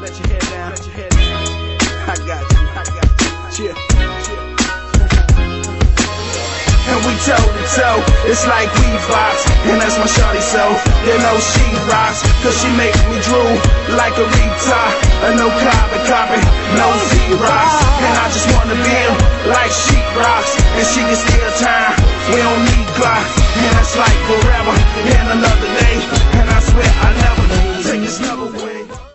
let your head down, let your head down. I got you, I got you. Chill, chill. And we toe to toe, it's like we box. And that's my shawty, so you know she rocks. Cause she makes me drool like a retard. No copy, no Z-Rocks. And I just wanna build like she rocks. And she can steal time, we don't need Glock. And that's like forever, and another day. And I swear I never take this number one.